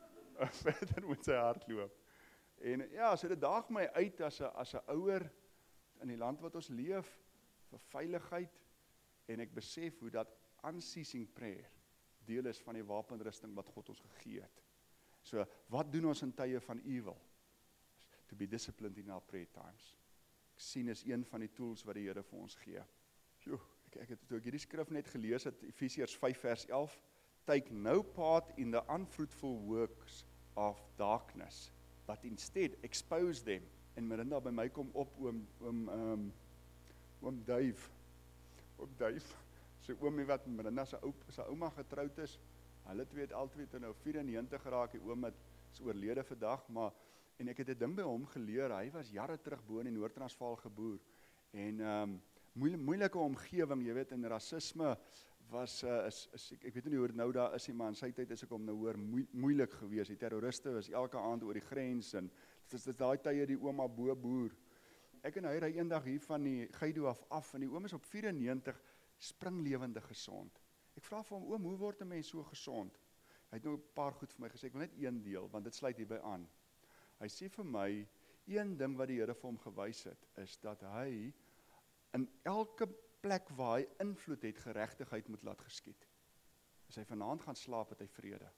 Verder moet sy hardloop. En ja, so dit daag my uit as 'n as 'n ouer in die land wat ons leef, vir veiligheid, en ek besef hoe dat unceasing prayer deel is van die wapenrusting wat God ons gegee het. So, wat doen ons in tye van evil? To be disciplined in our prayer times. Ek sien is een van die tools wat die Here vir ons gee. Jo, ek, ek het toe ek hierdie skrif net gelees het, Efesiërs vyf vers elf, take no part in the unfruitful works of darkness, but instead expose them. En Mirinda by my kom op, oom, oom, um, oom Dave, oom Dave, sy oomie wat Mirinda sy, ou, sy ouma getroud is, hulle twee het al twee toe nou vyf-en-negentig geraak, die oom het is oorlede vandag, maar, en ek het 'n ding by hom geleer, hy was jare terug bo in die Noord-Transvaal geboer, en um, moeilike, moeilike omgewing, jy weet, en rasisme was, uh, is, is, ek, ek weet nie hoe het nou daar is, maar in sy tyd is ek om nou hoor, moe, moeilik gewees, die terroriste was elke aand oor die grens, en dit is, dit is daai tye die ouma bo boer. Ek en hy ry eendag hier van die Geido af af, en die oom is op vyf-en-negentig, springlewendig gesond. Ek vra vir hom, oom, hoe word 'n mens so gesond? Hy het nou 'n paar goed vir my gesê, ek wil net een deel, want dit sluit hierby aan. Hy sê vir my, een ding wat die Here vir hom gewys het, is dat hy in elke plek waar hy invloed het, geregtigheid moet laat geskied. As hy vanaand gaan slaap, het hy vrede.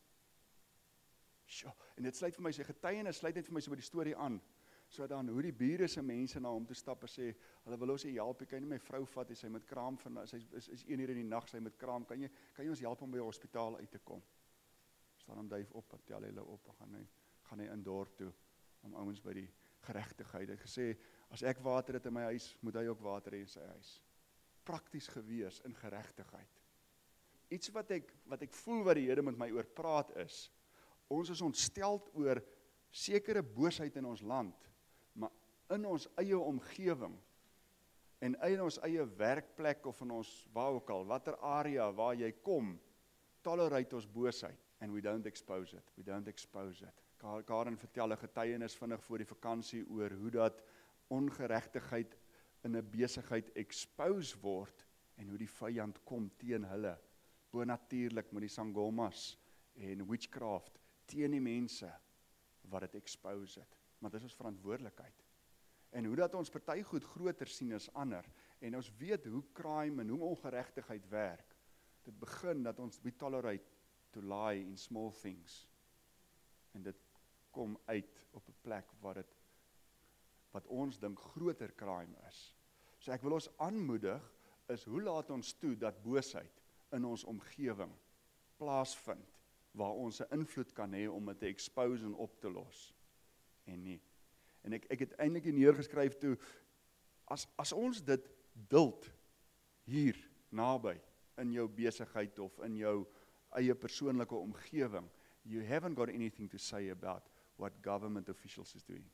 Sjoe, en dit sluit vir my, sy getuienis sluit net vir my so by die storie aan, so dan hoe die bure se mense na hom toe stap en sê, hulle wil ons help, kan jy nie my vrou vat, sy met kraam, van, sy is, is een uur in die nag, sy met kraam, kan jy, kan jy ons help om by die hospitaal uit te kom? Staan hom duif op, en tel hulle op, en gaan hy, gaan hy in dorp toe, om ouens by die geregtigheid. Hy het gesê, as ek water het in my huis, moet hy ook water hê in sy huis. Prakties gewees in geregtigheid. Iets wat ek, wat ek voel wat die Here met my oor praat is, ons is ontsteld oor sekere boosheid in ons land, maar in ons eie omgewing, en in ons eie werkplek, of in ons, waar ook al, watter area waar jy kom, tolerate ons boosheid, and we don't expose it, we don't expose it. Karen vertel 'n getuienis vinnig voor die vakansie oor hoe dat ongeregtigheid in 'n besigheid expose word, en hoe die vyand kom teen hulle, bonatuurlik met die sangomas, en witchcraft, teen die mense, wat het expose het, maar dit is ons verantwoordelikheid. En hoe dat ons party goed groter sien as ander, en ons weet hoe crime en hoe ongeregtigheid werk, dit begin dat ons we tolerate to lie in small things, en dit kom uit op 'n plek waar dit, wat ons dink groter crime is. So ek wil ons aanmoedig, is hoe laat ons toe dat boosheid in ons omgewing plaasvind, waar ons 'n invloed kan hê om dit te expose en op te los, en nie. En ek, ek het eintlik hier neergeskryf toe, as, as ons dit duld, hier, naby, in jou besigheid, of in jou eie persoonlike omgewing, you haven't got anything to say about what government officials is doing.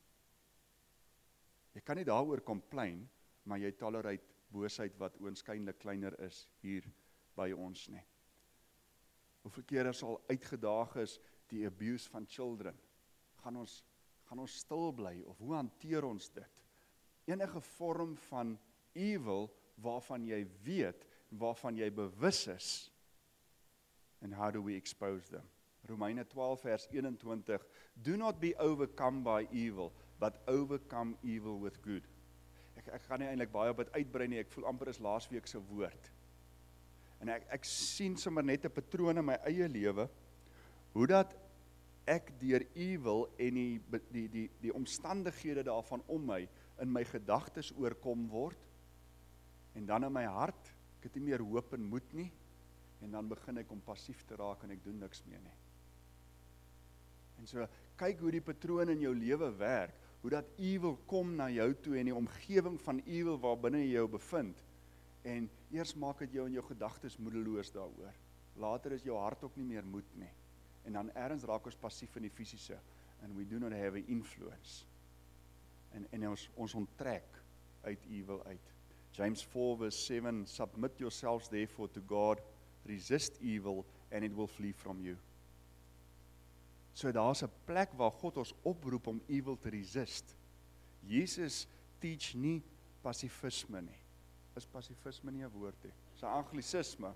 Jy kan nie daaroor complain, maar jy tolerate boosheid wat oënskynlik kleiner is hier by ons nie. Hoeveel kere sal uitgedaag is die abuse van children? Gaan ons, gaan ons stil bly, of hoe hanteer ons dit? Enige vorm van evil, waarvan jy weet, waarvan jy bewus is, and how do we expose them? Romeine twaalf vers eenentwintig, do not be overcome by evil, but overcome evil with good. Ek, ek gaan nie eintlik baie op dit uitbrei nie, ek voel amper is laasweek se woord. En ek, ek sien sommer net 'n patroon in my eie lewe, hoe dat ek deur evil en die, die, die, die omstandighede daarvan om my, in my gedagtes oorkom word, en dan in my hart, ek het nie meer hoop en moed nie, en dan begin ek om passief te raak en ek doen niks meer nie. En so, kyk hoe die patroon in jou lewe werk, hoe dat evil kom na jou toe en die omgewing van evil waar binne jy jou bevind, en eers maak dit jou en jou gedagtes moedeloos daaroor. Later is jou hart ook nie meer moed nie. En dan ergens raak ons passief in die fisiese, and we do not have an influence. En, en ons, ons onttrek uit evil uit. James four verse seven, submit yourselves therefore to God, resist evil, and it will flee from you. So daar's 'n plek waar God ons oproep om evil te resist. Jesus teach nie pacifisme nie. Is pacifisme nie 'n woord nie? Dis 'n anglisisme.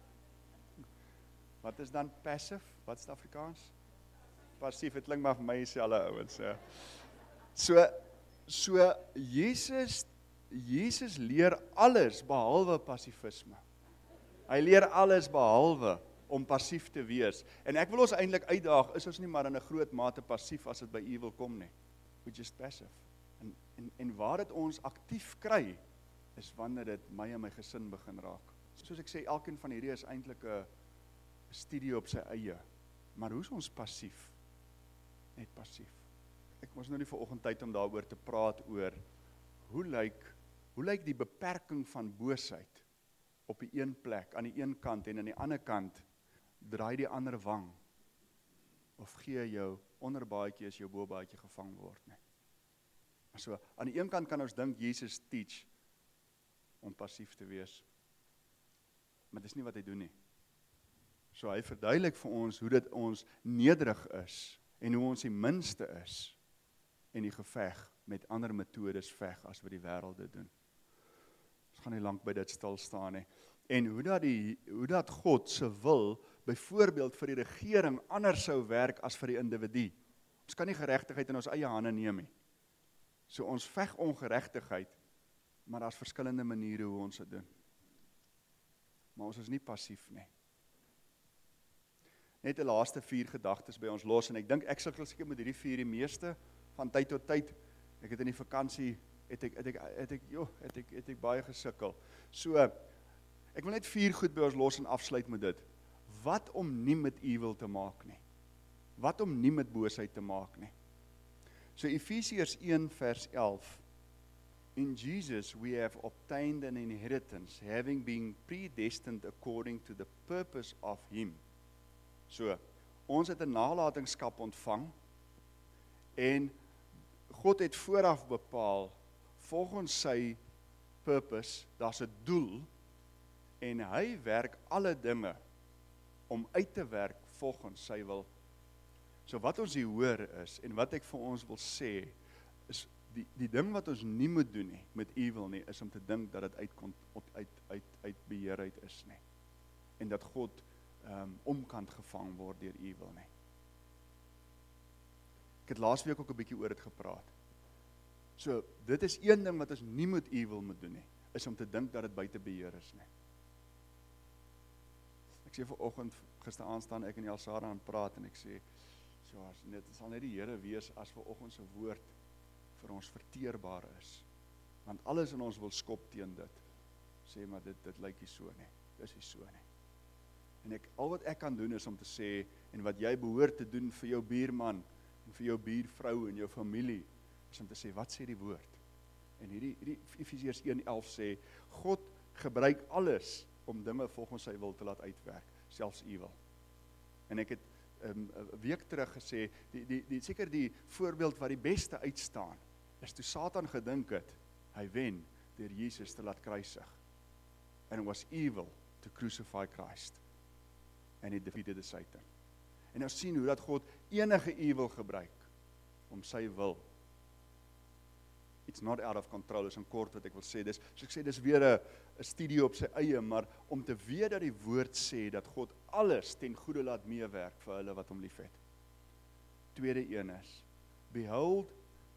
Wat is dan passive? Wat is Afrikaans? Passief, het klink maar vir my dieselfde ouens. Ja. So, so Jesus, Jesus leer alles behalwe pacifisme. Hy leer alles behalwe om passief te wees. En ek wil ons eintlik uitdaag, is ons nie maar in 'n groot mate passief as dit by evil kom nie. We're just passive. En, en, en waar dit ons aktief kry, is wanneer dit my en my gesin begin raak. Soos ek sê, elkeen van hierdie is eintlik 'n studie op sy eie. Maar hoe is ons passief? Net passief. Ek was nou nie vanoggend tyd om daaroor te praat oor, hoe lyk, hoe lyk die beperking van boosheid op die een plek, aan die een kant, en aan die ander kant, draai die ander wang, of gee jou onderbaadjie as jou bobaadjie gevang word nie. So, aan die een kant kan ons dink, Jesus teach, om passief te wees. Maar dis nie wat hy doen nie. So hy verduidelik vir ons hoe dit ons nederig is, en hoe ons die minste is, en die geveg met ander metodes veg, as wat die wêreld dit doen. Ons gaan nie lank by dit stil staan nie. En hoe dat, die, hoe dat God se wil, byvoorbeeld vir die regering, anders sou werk as vir die individu. Ons kan nie geregtigheid in ons eie hande neem nie. So ons veg ongeregtigheid, maar daar's verskillende maniere hoe ons dit doen. Maar ons is nie passief nie. Net die laaste vier gedagtes by ons los, en ek dink ek sukkel seker met hierdie vier die meeste, van tyd tot tyd. Ek het in die vakansie, het ek, het ek, het ek, joh, het ek, het ek baie gesukkel. So, ek wil net vier goed by ons los en afsluit met dit. Wat om nie met evil te maak nie? Wat om nie met boosheid te maak nie? So Efesiërs one vers elf, in Jesus we have obtained an inheritance, having been predestined according to the purpose of Him. So, ons het 'n nalatenskap ontvang, en God het vooraf bepaal, volgens sy purpose, daar's 'n doel, en hy werk alle dinge om uit te werk volgens sy wil. So wat ons hier hoor is, en wat ek vir ons wil sê, is die, die ding wat ons nie moet doen nie, met evil nie, is om te dink dat dit uit, uit, uit, uit beheer uit is nie. En dat God um, omkant gevang word deur evil nie. Ek het laas week ook 'n bietjie oor dit gepraat. So, dit is een ding wat ons nie met evil moet doen nie, is om te dink dat dit buite beheer is nie. Ek sê vanoggend, gisteraand staan ek en Elsara aan praat, en ek sê, so, dit sal net die Here wees as vanoggend se woord vir ons verteerbaar is. Want alles in ons wil skop teen dit. Sê maar dit dit lyk nie so nie. Dis nie so nie. En ek al wat ek kan doen is om te sê, en wat jy behoort te doen vir jou buurman en vir jou buurvrou en jou familie, is om te sê, wat sê die woord? En hierdie hierdie Efesiërs one elf sê, God gebruik alles om dinge volgens sy wil te laat uitwerk, selfs evil. En ek het um, 'n week terug gesê, die, die, die, seker die voorbeeld wat die beste uitstaan, is toe Satan gedink het, hy wen deur Jesus te laat kruisig. And it was evil to crucify Christ. And he defeated the Satan. En ons sien hoe dat God enige evil gebruik, om sy wil. It's not out of control, is in kort wat ek wil sê. Dis, so ek sê, dis weer 'n 'n studie op sy eie, maar om te weet dat die woord sê, dat God alles ten goeie laat meewerk vir hulle wat hom liefhet. Tweede een is, behold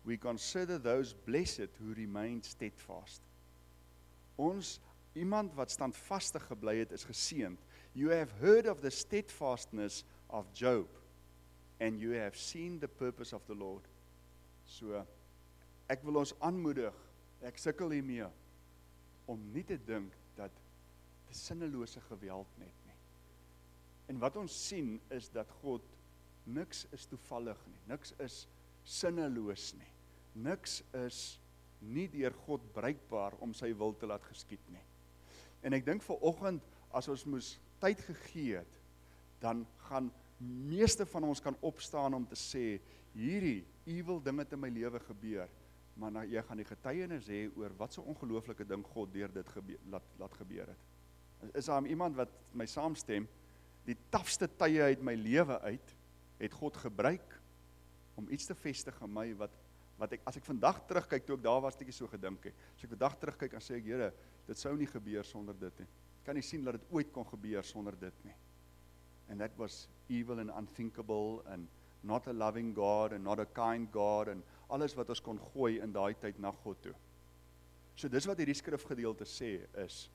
we consider those blessed who remain steadfast. Ons, iemand wat standvastig gebly het, is geseënd. You have heard of the steadfastness of Job, and you have seen the purpose of the Lord. So, ek wil ons aanmoedig, ek sukkel hiermee, om nie te dink dat die sinnelose geweld net nie. En wat ons sien is dat God, niks is toevallig nie, niks is sinneloos nie, niks is nie deur God bruikbaar om sy wil te laat geskied nie. En ek dink vanoggend, as ons moes tyd gegee het, dan gaan meeste van ons kan opstaan om te sê, hierdie evil ding het in my lewe gebeur, maar nou, jy gaan die getuienis hê oor wat so ongelooflike ding God deur dit gebeur, laat, laat gebeur het. Is daar iemand wat my saamstem, die tafste tye uit my lewe uit, het God gebruik om iets te vestig in my, wat, wat ek, as ek vandag terugkyk, toe ek daar was, het ek so gedink het, as ek vandag terugkyk, dan sê ek, Here, dit sou nie gebeur sonder dit nie. Ek kan nie sien dat dit ooit kon gebeur sonder dit nie. And that was evil and unthinkable, and not a loving God, and not a kind God, en alles wat ons kon gooi in daai tyd na God toe. So dis wat hierdie skrifgedeelte sê, is,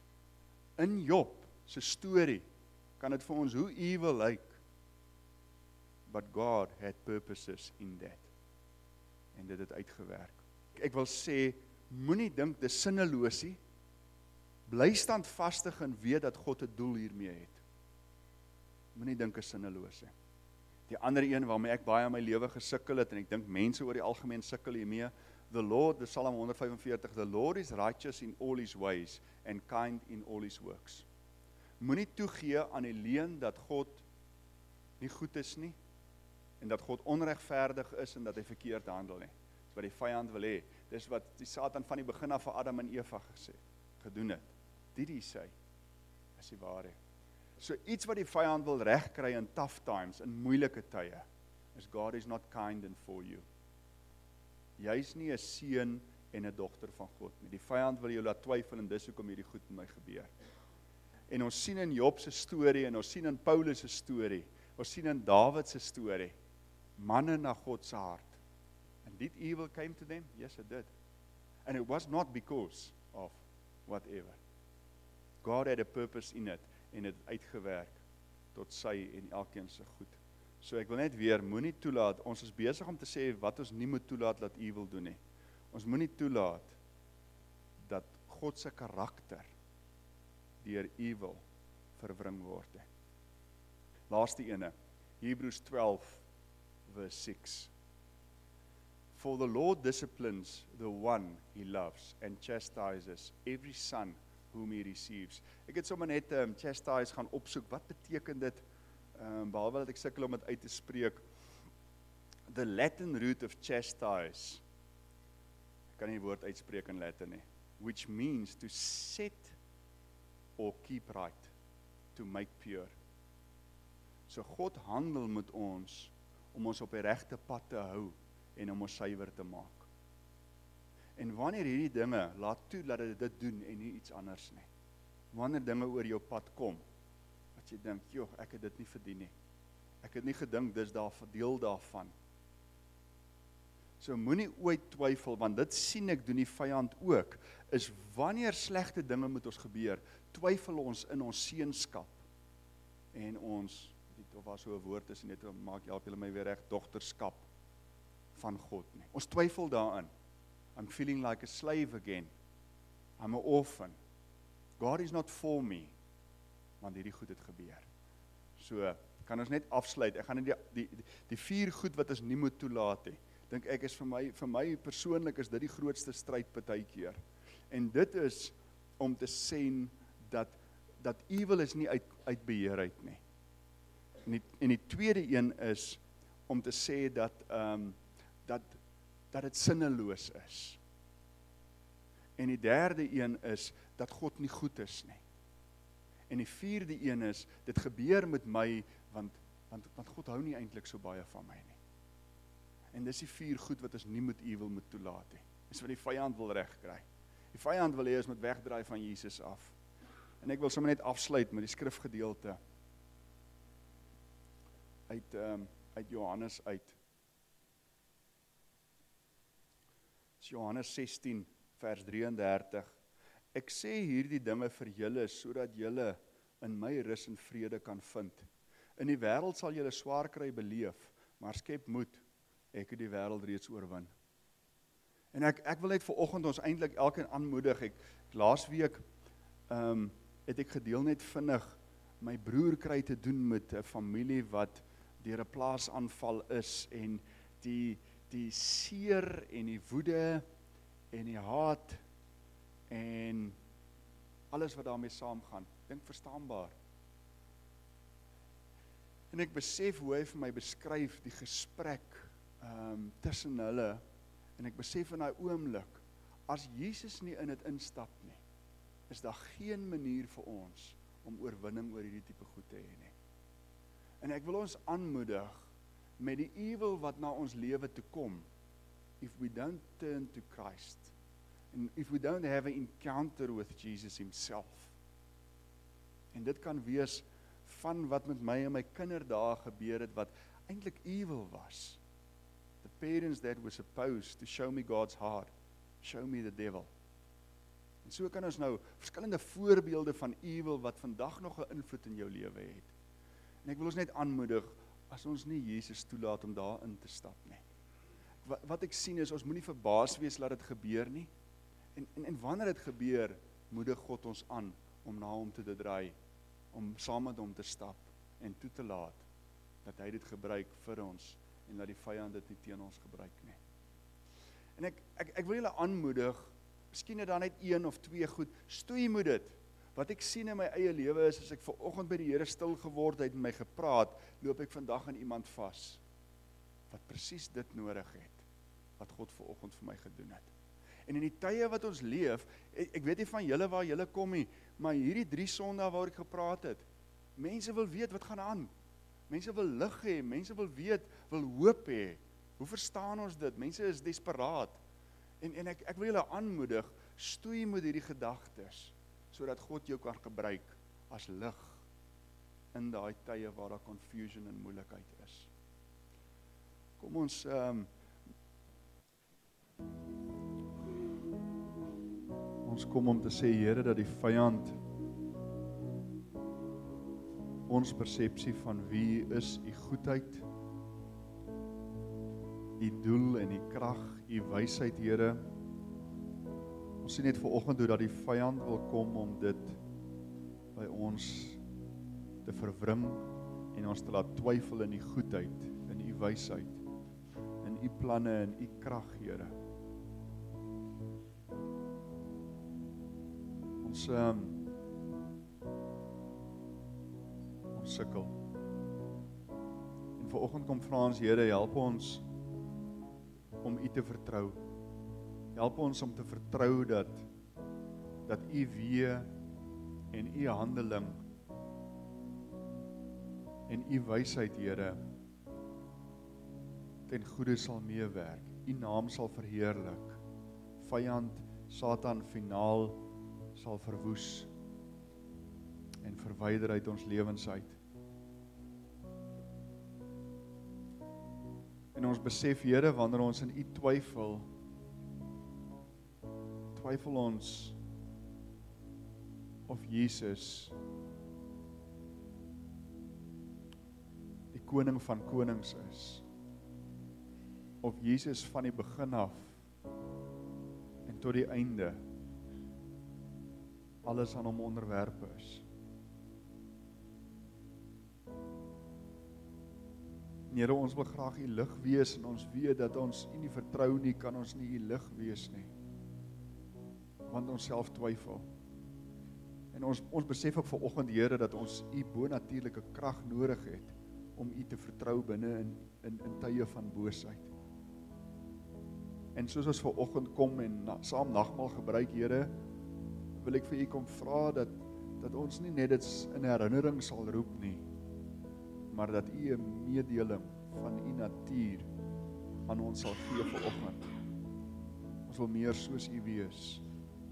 in Job se storie, kan dit vir ons hoe evil lyk, but God had purposes in that. En dit het uitgewerk. Ek wil sê, moenie dink dis sinneloosie, bly standvastig en weet dat God 'n doel hiermee het. Moenie dink is sinneloos. Die ander een waarmee ek baie in my lewe gesukkel het, en ek dink mense oor die algemeen sukkel hiermee, the Lord, the Psalm honderd vyfenveertig, the Lord is righteous in all his ways, and kind in all his works. Moenie toegee aan die leuen dat God nie goed is nie, en dat God onregverdig is, en dat hy verkeerd handel nie. Dis wat die vyand wil hê. Dis wat die Satan van die begin af vir Adam en Eva gesê, gedoen het. Dit die sê, is die waarheid. So iets wat die vyand wil regkry in tough times, in moeilike tye, is God is not kind and for you. Jy is nie 'n seun en 'n dogter van God nie. Die vyand wil jou laat twyfel, en dis hoekom hierdie goed met my gebeur. En ons sien in Job se storie, en ons sien in Paulus se storie, ons sien in Dawid se storie, manne na God se hart. And did evil came to them? Yes, it did. And it was not because of whatever. God had a purpose in it, en het uitgewerk tot sy en elkeen se goed. So ek wil net weer, moenie toelaat, ons is besig om te sê wat ons nie moet toelaat dat evil doen nie. Ons moenie toelaat dat God se karakter deur evil verwring word. Laaste ene, Hebrews twelve verse six. For the Lord disciplines the one he loves and chastises every son whom he receives. Ek het sommer net um, chastise gaan opsoek, wat beteken dit, um, behalwe dat ek sukkel om dit uit te spreek. The Latin root of chastise, ek kan nie die woord uitspreek in Latin nie, which means to set or keep right, to make pure. So God handel met ons, om ons op die regte pad te hou, en om ons suiwer te maak. En wanneer hierdie dinge, laat toe dat dit dit doen, en nie iets anders nie. Wanneer dinge oor jou pad kom, wat jy dink, joh, ek het dit nie verdien nie. Ek het nie gedink, dis daar deel daarvan. So moenie ooit twyfel, want dit sien ek doen die vyand ook, is wanneer slegte dinge met ons gebeur, twyfel ons in ons seunskap, en ons, of as so 'n woord is, net maak help julle my weer reg, dogterskap van God nie. Ons twyfel daarin. I'm feeling like a slave again. I'm an orphan. God is not for me, want hierdie goed het gebeur. So, kan ons net afsluit, ek gaan nie die, die, die vier goed wat ons nie moet toelaat nie, dink ek is vir my, vir my persoonlik is dit die grootste stryd partykeer. En dit is om te sê dat, dat evil is nie uit, uit beheer uit nie. En die, en die tweede een is om te sê dat, um, dat, dat het sinneloos is. En die derde een is, dat God nie goed is nie. En die vierde een is, dit gebeur met my, want, want, want God hou nie eintlik so baie van my nie. En dis die vier goed wat ons nie moet evil moet toelaat nie. Dis wat die vyand wil regkry. Die vyand wil hê ons moet wegdraai van Jesus af. En ek wil sommer net afsluit met die skrifgedeelte uit, um, uit Johannes uit. Johannes sestien vers drieëndertig. Ek sê hierdie dinge vir julle, sodat julle in my rus en vrede kan vind. In die wêreld sal julle swaar kry beleef, maar skep moed, ek het die wêreld reeds oorwin. En ek, ek wil net vanoggend ons eintlik elkeen aanmoedig, ek, laasweek um, het ek gedeel net vinnig, my broer kry te doen met 'n familie wat deur 'n plaasaanval is, en die, die seer en die woede en die haat en alles wat daarmee saamgaan, dink verstaanbaar. En ek besef hoe hy vir my beskryf die gesprek um, tussen hulle, en ek besef in daai oomblik, as Jesus nie in dit instap nie, is daar geen manier vir ons om oorwinning oor hierdie tipe goed te hê nie. En ek wil ons aanmoedig met die evil wat na ons lewe toe kom, if we don't turn to Christ, and if we don't have an encounter with Jesus himself. En dit kan wees van wat met my en my kinderdae gebeur het, wat eintlik evil was. The parents that were supposed to show me God's heart, show me the devil. En so kan ons nou verskillende voorbeelde van evil wat vandag nog 'n invloed in jou lewe het. En ek wil ons net aanmoedig, as ons nie Jesus toelaat om daarin te stap nie. Wat, wat ek sien is, ons moenie verbaas wees laat dit gebeur nie. En, en, en wanneer dit gebeur, moedig God ons aan om na hom toe te draai, om saam met hom te stap en toe te laat, dat hy dit gebruik vir ons, en dat die vyand dit nie teen ons gebruik nie. En ek, ek, ek wil julle aanmoedig, miskien het daar net een of twee goed, stoei moet dit. Wat ek sien in my eie lewe is, as ek vanoggend by die Here stil geword het en my gepraat, loop ek vandag aan iemand vas, wat presies dit nodig het, wat God vanoggend vir my gedoen het. En in die tye wat ons leef, ek, ek weet nie van julle waar julle kom nie, maar hierdie drie sondae waar ek gepraat het, mense wil weet wat gaan aan. Mense wil lig hê, mense wil weet, wil hoop hê. Hoe verstaan ons dit? Mense is desperaat. En, en ek, ek wil julle aanmoedig, stoei met hierdie gedagtes, sodat God jou kan gebruik as lig in daai tye waar daar confusion en moeilikheid is. Kom ons um, ons kom om te sê, Here, dat die vyand ons persepsie van wie is u goedheid, die doel en die krag, u wysheid, Here. Ons sien net vanoggend hoe dat die vyand wil kom om dit by ons te verwring en ons te laat twyfel in die goedheid, in u wysheid, in u planne en u krag, Here. Ons um, ons sukkel. En vanoggend kom vra ons, Here, help ons om u te vertrou. Help ons om te vertrou dat dat u weë en u handeling en u wysheid, Here, ten goeie sal meewerk. U naam sal verheerlik. Vyand, Satan finaal sal verwoes en verwyder uit ons lewens uit. En ons besef, Here, wanneer ons in u twyfel, twyfel ons of Jesus die koning van konings is, of Jesus van die begin af en tot die einde alles aan hom onderwerpe is. En Here, ons wil graag u lig wees, en ons weet dat ons u nie vertrou nie, kan ons nie u lig wees nie, want ons self twyfel. En ons, ons besef ook vanoggend, Here, dat ons u bonatuurlike krag nodig het, om u te vertrou binne in, in, in tye van boosheid. En soos ons vanoggend kom en na, saam nagmaal gebruik, Here, wil ek vir u kom vra dat, dat ons nie net dit in herinnering sal roep nie, maar dat u 'n meedeling van u natuur aan ons sal gee vanoggend. Ons wil meer soos u wees.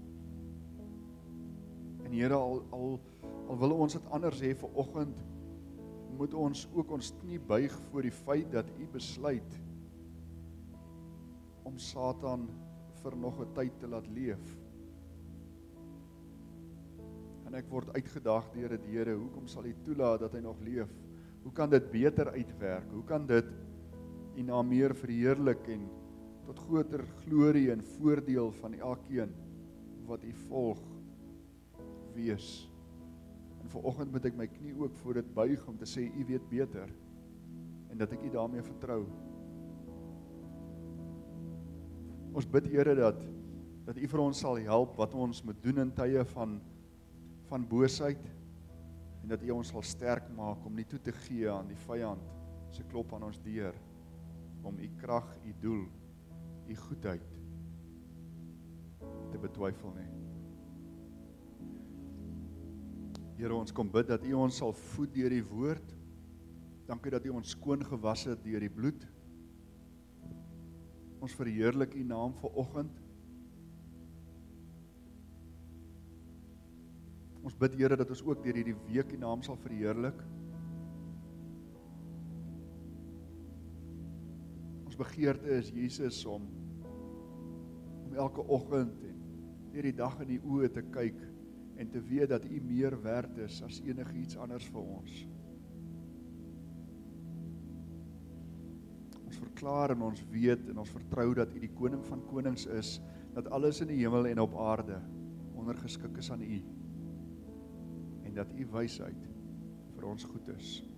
En Here, al, al, al wil ons dit anders hê vanoggend, moet ons ook ons knie buig voor die feit dat u besluit om Satan vir nog 'n tyd te laat leef. En ek word uitgedaag deur dit, Here, hoekom sal U toelaat dat hy nog leef? Hoe kan dit beter uitwerk? Hoe kan dit U naam meer verheerlik en tot groter glorie en voordeel van elkeen wat U volg wees? En vanoggend moet ek my knie ook voor dit buig om te sê, U weet beter, en dat ek U daarmee vertrou. Ons bid, Here, dat, dat U vir ons sal help wat ons moet doen in tye van, van boosheid, en dat U ons sal sterk maak om nie toe te gee aan die vyand se klop aan ons deur, om U krag, U doel, U goedheid te betwyfel nie. Here, ons kom bid dat U ons sal voed deur die woord. Dankie dat U ons skoon gewas het deur die bloed. Ons verheerlik U naam vanoggend. Ons bid, Here, dat ons ook deur hierdie week U naam sal verheerlik. Ons begeerte is, Jesus, om om elke oggend en deur die dag in die oë te kyk en te weet dat U meer werd is as enigiets anders vir ons. Ons verklaar en ons weet en ons vertrou dat U die koning van konings is, dat alles in die hemel en op aarde ondergeskik is aan U, en dat U wysheid vir ons goed is.